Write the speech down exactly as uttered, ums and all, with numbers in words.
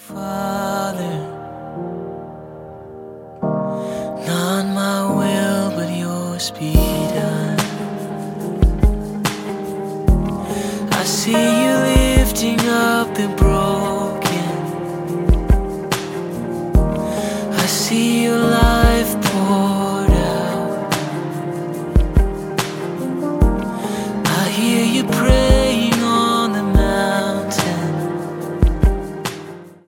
Father, not my will but yours be done. I see you lifting up the broken